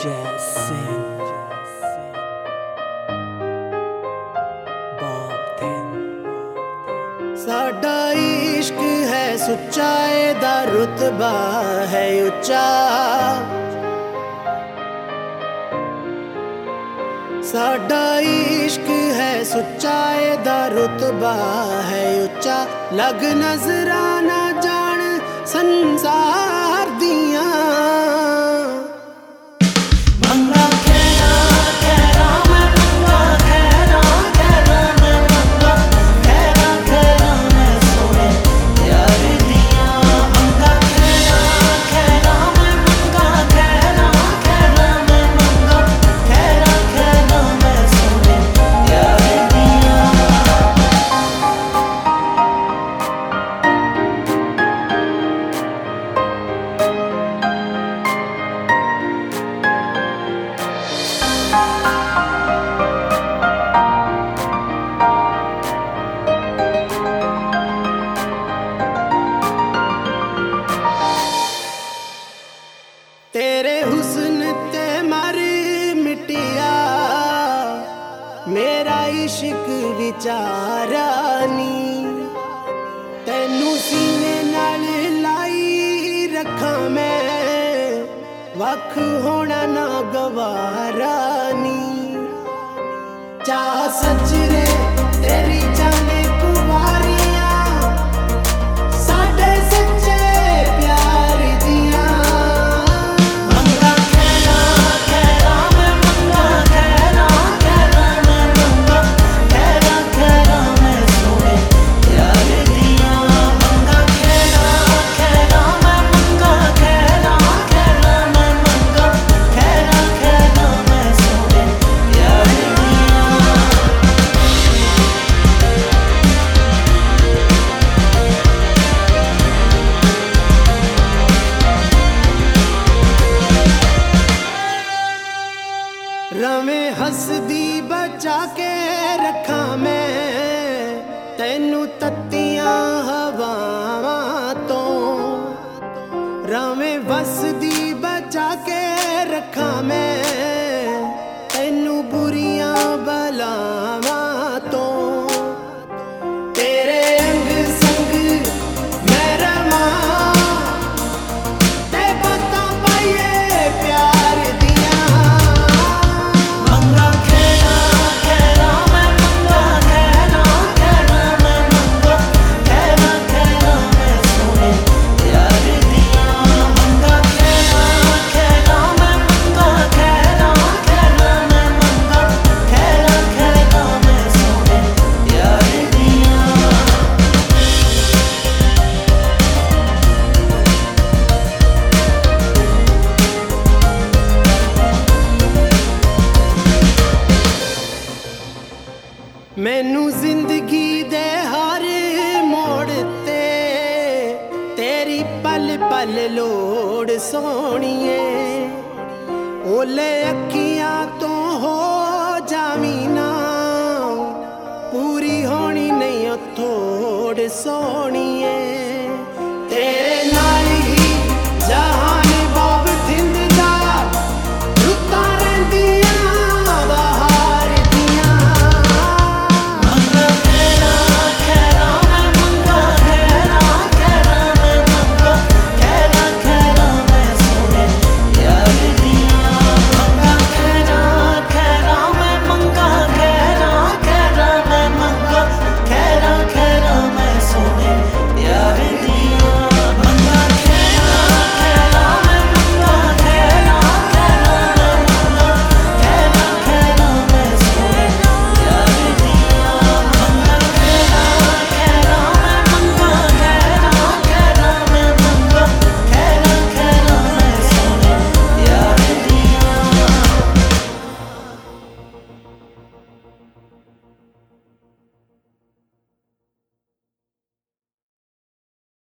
जैसे साडा इश्क है सुच्चाए दा रुतबा है उच्चा। साडा इश्क है सुच्चाए दा रुतबा है उच्चा। लग नजरा ना जान संसार दियां तेरे हुस्न ते मारी मिटिया मेरा इश्क विचारा नी। तेनू सीने नाल लाई रखा मैं वख होना ना गवारा नी। चाह सचरे तेरी जाने कुवारियां साडे सच्चे प्यार दियां। रवें हसदी बचा के रखा मैं तेनू तत्तियां हवावां तो। रवें वसदी बचा के रखा मैं तेनू बुरियां बलावां तो। तेरे अंग संग मैं रवां ते बातां पाइए प्यार दियां। मैनू जिंदगी दे हर मोड़ ते तेरी पल पल लोड़ सोहणीए। ओले अखियां तो हो जावी ना पूरी होनी नहीं थोड़ सोहणीए।